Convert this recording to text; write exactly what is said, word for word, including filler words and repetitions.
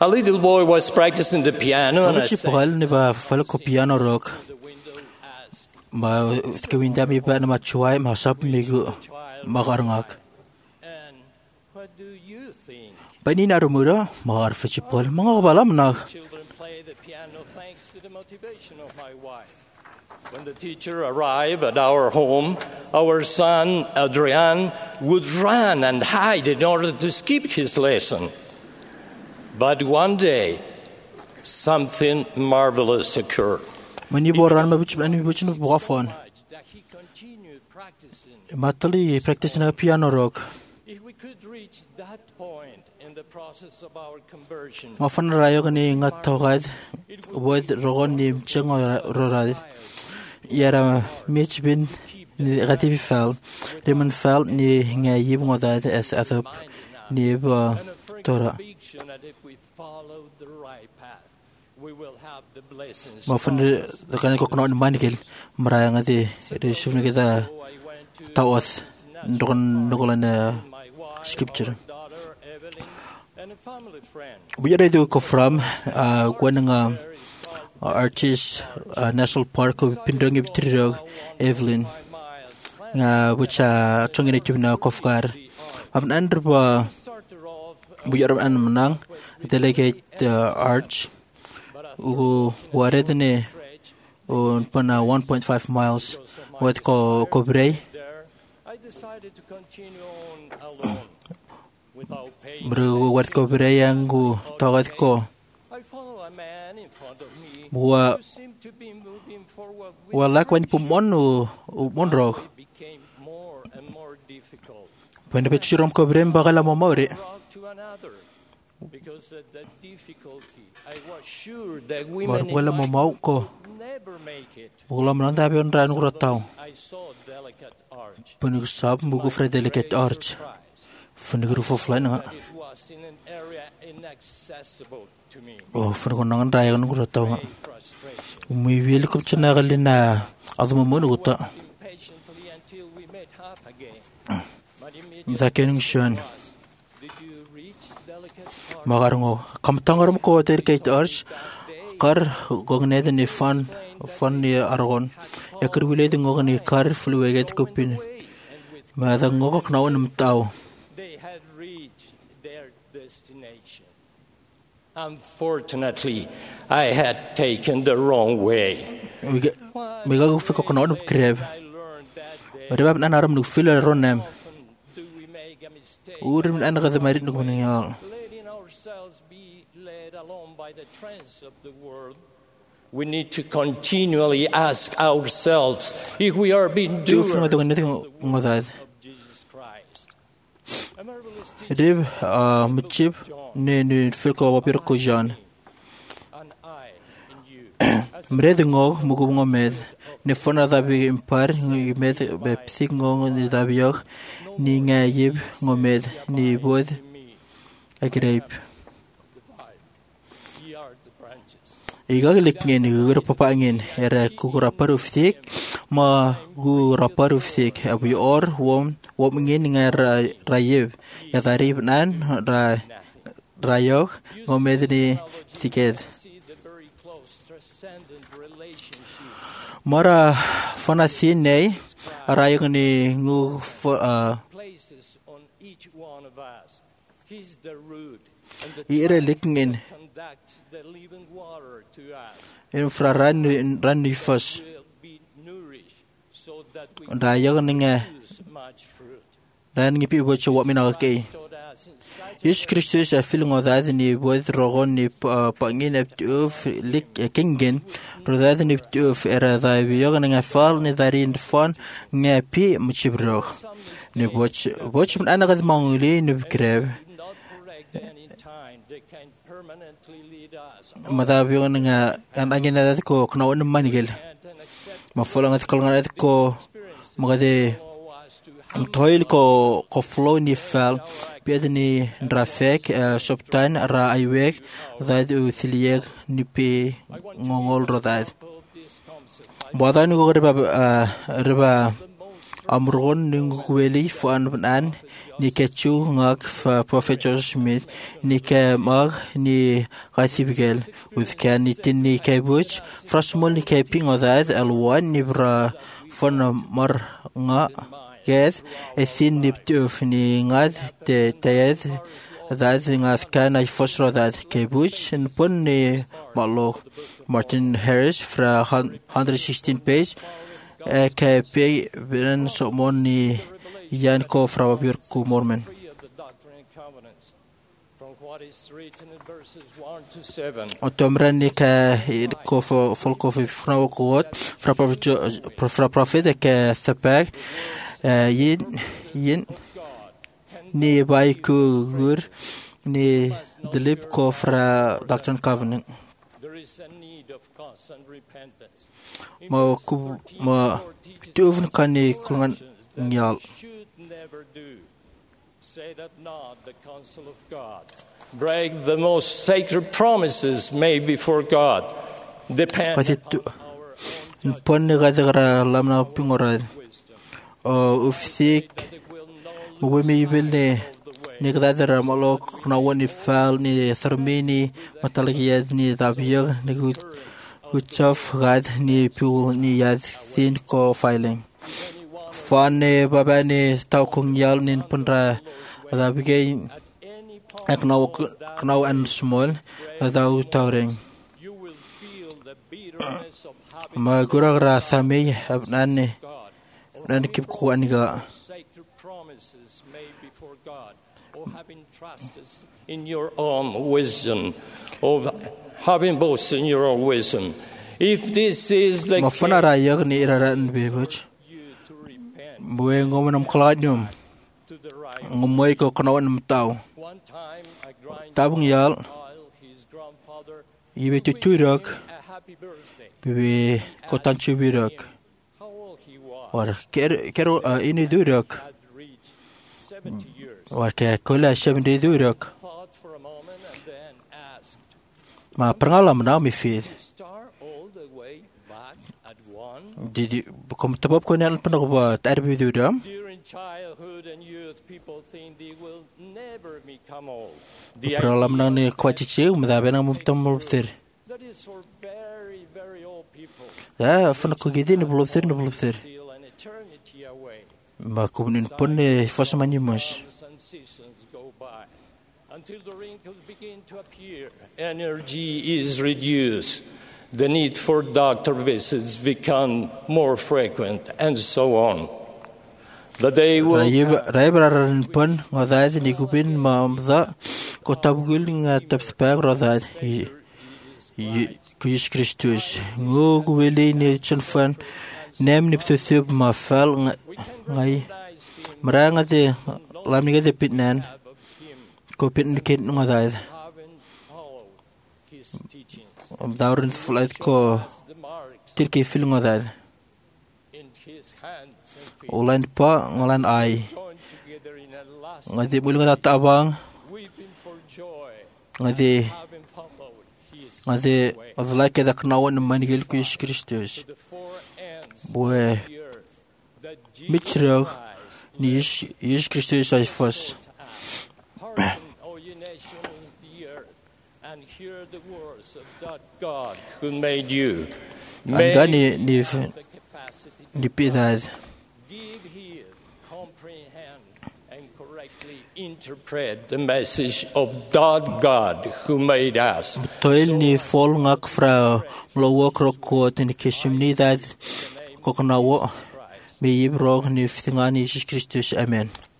A little boy was practicing the piano and I Ci sang pal ne ba fal ko piano rock. Ma kawinda mi ba na machuai ma sap mi gu magarngak. and what do you think? Bani na rumura magar fa ci pal mga balam na. Children play the piano thanks to the motivation of my wife. When the teacher arrived at our home, our son Adrian would run and hide in order to skip his lesson. But one day, something marvelous occurred. Mani boran ma bic ani bic no bofon. That he continued practicing. Matali practice na piano rock. If we could reach that point in the process of our conversion, Ma fan rayo ni ngat tawad wad rogon ni chengo rorad. Yara mich bin ni gati fal. Riman fal ni nga yib ngodad as athop ni ba tora. conviction that if we follow the right path, we will have the blessings. Ma fan de kan ko kono manikil maraya ngati re shufni kita So I went to tawat ndokon ndokolan my wife, scripture. daughter Evelyn, and a family friend. We are do ko from uh when nga artist uh, national park of Pindong Ibtirog Evelyn nga which uh chongin itu na kofkar apn under ba Started off we are an manang delegate uh, arch u wared ne on pana one point five miles what ko kobrei there. I decided to continue on alone without paying. bro what kobrei yang gu tawad ko I follow a man in front of me wa who seemed to be moving forward with wala kwan pumon u monrog it became more and more difficult. pwede pa chirom kobrei bagala mo mauri Rock to another because of the difficulty. I was sure that War women in wala mo my mau group ko would never make it. wala man tabi on ran ko taw I saw delicate arch. punig sab mugo fre delicate arch funig rufo flan nga It was in an area inaccessible to me. oh funig ko nangan raya ko taw nga Frustration. umi wil ko chana galina admo mo no ta Impatiently until we met half again. But da immediately kening shon was, did you reach delicate arch magarngo kamtangaram ko delicate arch kar gogne de ni fan fan ni argon ekr wile de ngogni kar fluweget ko pin ma da ngok na on taw they had reached their destination. Unfortunately, I had taken the wrong way. mi ga ko ko no kreb I learned that day. Rebab na naram nu fil ronem Often do we make a mistake, urim an ga marit nu kuningal letting ourselves be led along by the trends of the world. We need to continually ask ourselves if we are being du doers funa of to ngene ngodad Jesus Christ. A marvelous teacher, rib a mchip ne ne fil ko wapir ko jan and I in you. mred ngog mugo ngomed ne fona da bi impar ngi med be psik ngong ni da biok ni ngayib ngomed ni bod Me, agrep the vine. Ye are the branches. igag lekngen gur papangin era kukura paruftik ma gu raparuftik abu or wom wom ngin ngar rayib ya darib nan ra rayok ngomed ni tiket See the very close transcendent relationship mara fana sinay arayok ni ngu fo- ah, places on each one of us. He's the root and the ire trunk lekngen that conducts the living water to us. infra ran ran ni fas Will be nourished so that we rayok ni nga produce much fruit. ran ngi pi bo chwa mina ke Taught us in such a Yesus Kristus a fil ngodad ni bod rogon ni pangin ap tuf lik kingen rodad ni tuf era da biog nga fal ni darin fon nga pi mchibrog ni boch boch man anagad manguli ni greb not correct any time they can permanently lead us madabyo nga an angin na ko knaon manigel and an accept mafulang at kalngan ko experience magade for us to ang toil ko ko flow ni fal pied ni drafek soptan ra aywek dad u thiliek ni pe ngongol rodad put this concept. I bodan ko reba reba Amron Ningweli Fan Van ni Kechu Ngak for Prophet Joseph Smith ni Ke Mag ni Gathibigel with Can ni Tinni Kebuch Frasmol ni Keping of that L1 ni Bra Fon Mar Nga Geth a thin nip of ni Ngad te Tayed that thing as can I foster that Kebuch and Pun ni Malo Martin Harris fra one hundred sixteen page. K P Ben Somoni Yanko from Birku Mormon. Otomranika Kofo Folkofi Frauot fra Prophet K Thapag Yin Yin Ni Baiku Ni Dilip Ko fra Doctrine Covenant. Ma ku ma tuven kani kungan nyal. Say that not the counsel of God. Break the most sacred promises made before God. Depend on our own pon ni gadara lamna pingora o ufsik mo mi bilne ni gadara malo kuna woni fal ni thermini matalgiyad ni dabiya ni Kuchaf Gad ni Pu ni Yad Thin Ko Filing. Fane Babani Taukung Yal Nin Punra, the beginning at now and small, without towering. Magura Sami have Nani, Nani Kip Kuaniga. In your own wisdom, of having both in your own wisdom. If this is the case, ni iraran bebuch. Bue ngomenam kaladium. Ngomoy ko kanawan mtau. Tabung yal. Ibe tuturak. Bibi kotanchu birak. War kero ini durak. War ke kola seventy durak. Ma pengalaman na mi feed. Did come to pop con Panova Tarbi Dudam? During childhood and youth, people think they will never become old. Prolamnani Quachichi, Madabena Mumtamulthir. That is for very, very old people. Ah, Fanakugidin, Bluther, Bluther. Still an eternity away. Macumin Pone Fosmanimus. And seasons go by until the wrinkles begin to appear. Energy is reduced. The need for doctor visits become more frequent, and so on. The day will Raibaran Pun, or that Nikupin Mamza, Kotabguling at the spag or that Kuish Christus. Go willy nation fun, name Nipsub Mafal Maranga de Lamiga de Pitnan, Copin Kit Madad. Dauren flight ko tilki film of that. Ulan pa ngalan ay. Ngadi bulong na tabang. Ngadi ngadi like the knawan manigil ku Christus. Boy Mitchell ni is Christus ay fos. And hear the words of that God who made you. Angani ni ni piedad. Give heed, comprehend, and correctly interpret the message of that God who made us. Toil ni fol ngak fra mlowo krokot ni kishimnidad koknawo. Be ye brog ni ftingani Jesus Christus. Amen.